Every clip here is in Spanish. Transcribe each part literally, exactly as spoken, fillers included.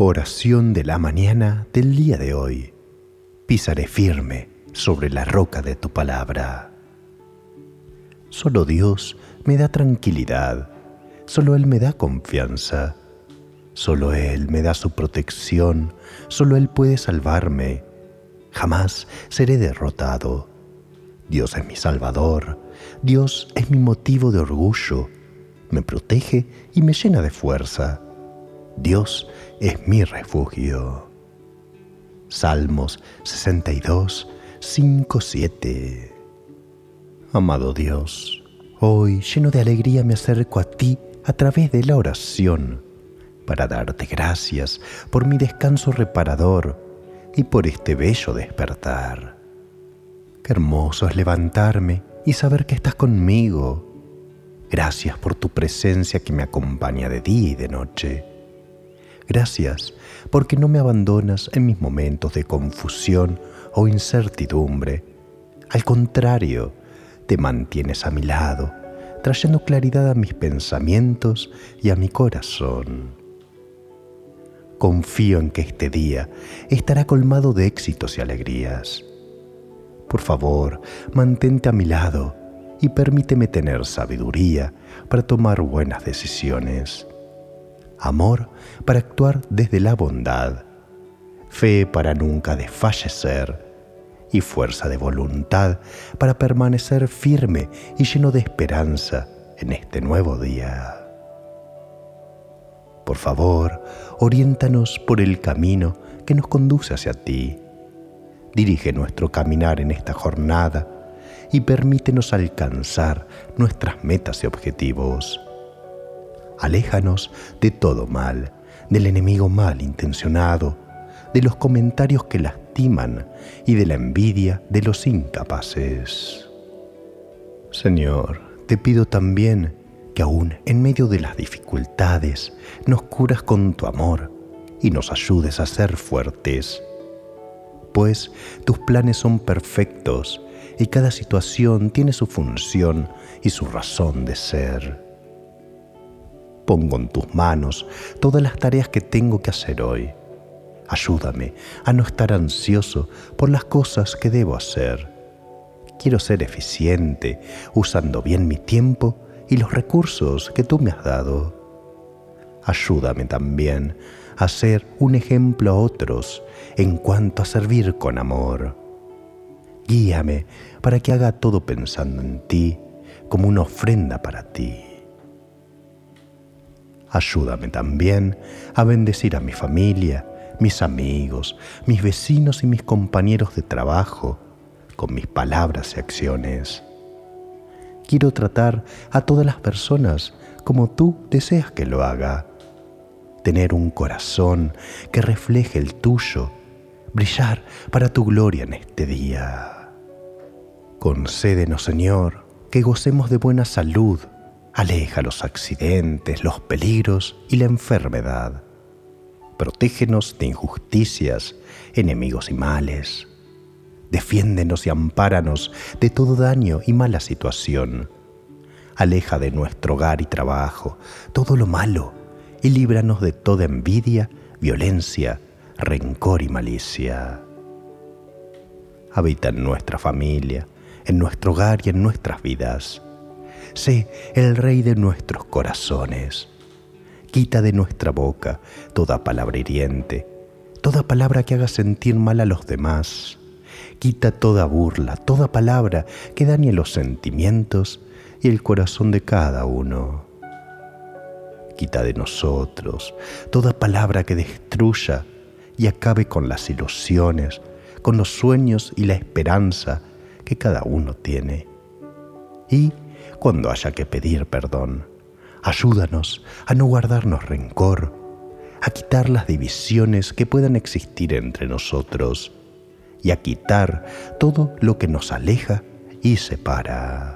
Oración de la mañana del día de hoy. Pisaré firme sobre la roca de tu palabra. Solo Dios me da tranquilidad, solo Él me da confianza, solo Él me da su protección, solo Él puede salvarme. Jamás seré derrotado. Dios es mi Salvador, Dios es mi motivo de orgullo, me protege y me llena de fuerza. Dios es mi refugio. Salmos sesenta y dos, cinco, siete. Amado Dios, hoy lleno de alegría me acerco a ti a través de la oración para darte gracias por mi descanso reparador y por este bello despertar. Qué hermoso es levantarme y saber que estás conmigo. Gracias por tu presencia que me acompaña de día y de noche. Gracias porque no me abandonas en mis momentos de confusión o incertidumbre. Al contrario, te mantienes a mi lado, trayendo claridad a mis pensamientos y a mi corazón. Confío en que este día estará colmado de éxitos y alegrías. Por favor, mantente a mi lado y permíteme tener sabiduría para tomar buenas decisiones. Amor para actuar desde la bondad, fe para nunca desfallecer y fuerza de voluntad para permanecer firme y lleno de esperanza en este nuevo día. Por favor, oriéntanos por el camino que nos conduce hacia ti. Dirige nuestro caminar en esta jornada y permítenos alcanzar nuestras metas y objetivos. Aléjanos de todo mal, del enemigo malintencionado, de los comentarios que lastiman y de la envidia de los incapaces. Señor, te pido también que aún en medio de las dificultades nos curas con tu amor y nos ayudes a ser fuertes, pues tus planes son perfectos y cada situación tiene su función y su razón de ser. Pongo en tus manos todas las tareas que tengo que hacer hoy. Ayúdame a no estar ansioso por las cosas que debo hacer. Quiero ser eficiente, usando bien mi tiempo y los recursos que tú me has dado. Ayúdame también a ser un ejemplo a otros en cuanto a servir con amor. Guíame para que haga todo pensando en ti como una ofrenda para ti. Ayúdame también a bendecir a mi familia, mis amigos, mis vecinos y mis compañeros de trabajo con mis palabras y acciones. Quiero tratar a todas las personas como tú deseas que lo haga. Tener un corazón que refleje el tuyo, brillar para tu gloria en este día. Concédenos, Señor, que gocemos de buena salud. Aleja los accidentes, los peligros y la enfermedad. Protégenos de injusticias, enemigos y males. Defiéndenos y ampáranos de todo daño y mala situación. Aleja de nuestro hogar y trabajo todo lo malo y líbranos de toda envidia, violencia, rencor y malicia. Habita en nuestra familia, en nuestro hogar y en nuestras vidas. Sé el Rey de nuestros corazones. Quita de nuestra boca toda palabra hiriente, toda palabra que haga sentir mal a los demás. Quita toda burla, toda palabra que dañe los sentimientos y el corazón de cada uno. Quita de nosotros toda palabra que destruya y acabe con las ilusiones, con los sueños y la esperanza que cada uno tiene. Y cuando haya que pedir perdón, ayúdanos a no guardarnos rencor, a quitar las divisiones que puedan existir entre nosotros y a quitar todo lo que nos aleja y separa.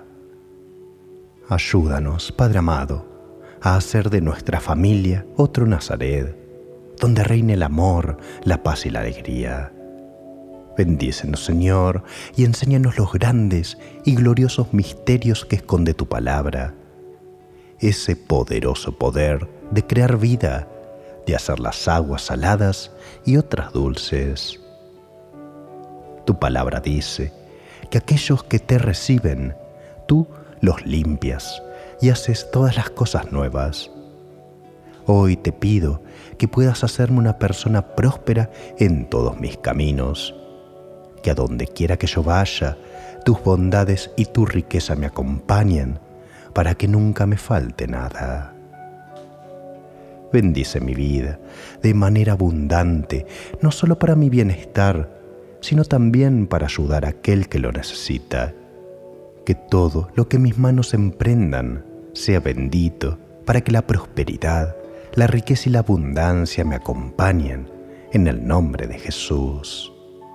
Ayúdanos, Padre amado, a hacer de nuestra familia otro Nazaret, donde reine el amor, la paz y la alegría. Bendícenos, Señor, y enséñanos los grandes y gloriosos misterios que esconde tu palabra. Ese poderoso poder de crear vida, de hacer las aguas saladas y otras dulces. Tu palabra dice que aquellos que te reciben, tú los limpias y haces todas las cosas nuevas. Hoy te pido que puedas hacerme una persona próspera en todos mis caminos, que a donde quiera que yo vaya, tus bondades y tu riqueza me acompañen para que nunca me falte nada. Bendice mi vida de manera abundante, no solo para mi bienestar, sino también para ayudar a aquel que lo necesita. Que todo lo que mis manos emprendan sea bendito, para que la prosperidad, la riqueza y la abundancia me acompañen en el nombre de Jesús.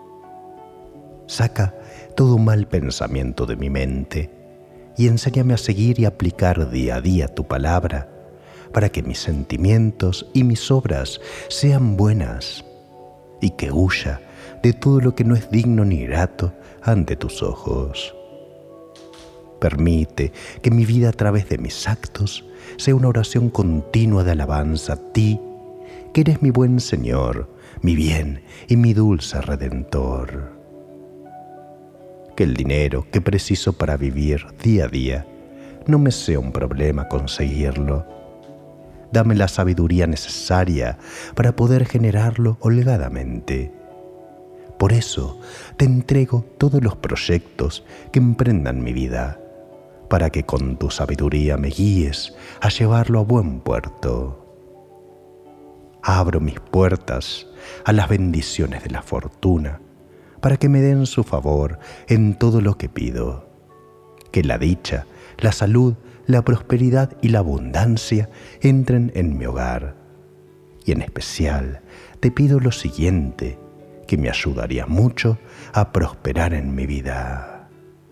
Saca todo mal pensamiento de mi mente y enséñame a seguir y aplicar día a día tu palabra, para que mis sentimientos y mis obras sean buenas y que huya de todo lo que no es digno ni grato ante tus ojos. Permite que mi vida a través de mis actos sea una oración continua de alabanza a ti, que eres mi buen Señor, mi bien y mi dulce Redentor. Que el dinero que preciso para vivir día a día no me sea un problema conseguirlo. Dame la sabiduría necesaria para poder generarlo holgadamente. Por eso te entrego todos los proyectos que emprendan mi vida, para que con tu sabiduría me guíes a llevarlo a buen puerto. Abro mis puertas a las bendiciones de la fortuna, para que me den su favor en todo lo que pido. Que la dicha, la salud, la prosperidad y la abundancia entren en mi hogar. Y en especial te pido lo siguiente, que me ayudaría mucho a prosperar en mi vida.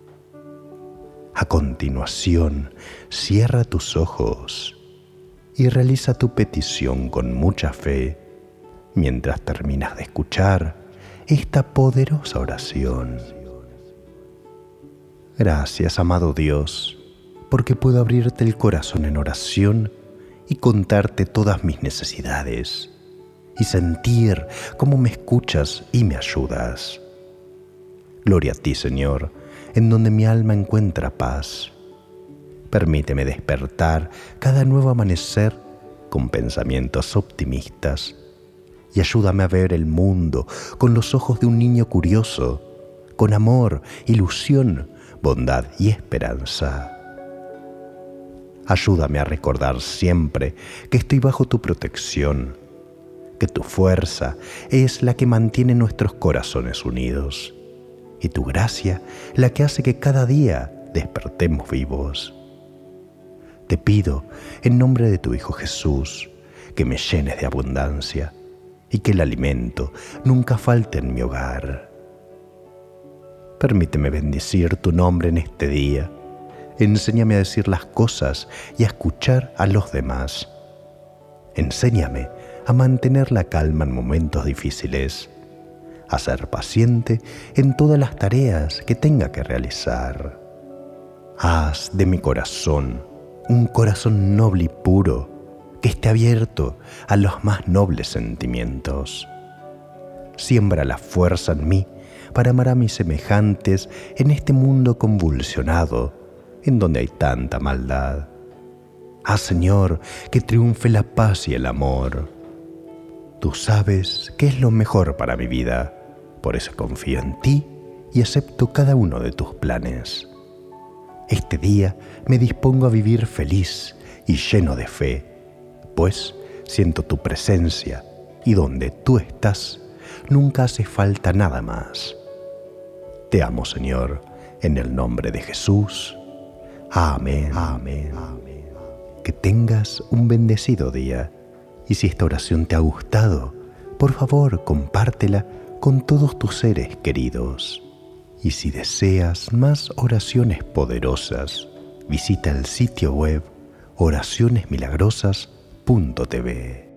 A continuación, cierra tus ojos y realiza tu petición con mucha fe mientras terminas de escuchar esta poderosa oración. Gracias, amado Dios, porque puedo abrirte el corazón en oración y contarte todas mis necesidades y sentir cómo me escuchas y me ayudas. Gloria a ti, Señor, en donde mi alma encuentra paz. Permíteme despertar cada nuevo amanecer con pensamientos optimistas y ayúdame a ver el mundo con los ojos de un niño curioso, con amor, ilusión, bondad y esperanza. Ayúdame a recordar siempre que estoy bajo tu protección, que tu fuerza es la que mantiene nuestros corazones unidos y tu gracia la que hace que cada día despertemos vivos. Te pido, en nombre de tu Hijo Jesús, que me llenes de abundancia y que el alimento nunca falte en mi hogar. Permíteme bendecir tu nombre en este día. Enséñame a decir las cosas y a escuchar a los demás. Enséñame a mantener la calma en momentos difíciles, a ser paciente en todas las tareas que tenga que realizar. Haz de mi corazón un corazón noble y puro, que esté abierto a los más nobles sentimientos. Siembra la fuerza en mí para amar a mis semejantes en este mundo convulsionado, en donde hay tanta maldad. Haz, Señor, que triunfe la paz y el amor. Tú sabes qué es lo mejor para mi vida, por eso confío en ti y acepto cada uno de tus planes. Este día me dispongo a vivir feliz y lleno de fe, pues siento tu presencia y donde tú estás nunca hace falta nada más. Te amo, Señor, en el nombre de Jesús. Amén. Amén. Amén. Que tengas un bendecido día. Y si esta oración te ha gustado, por favor, compártela con todos tus seres queridos. Y si deseas más oraciones poderosas, visita el sitio web oraciones milagrosas punto t v.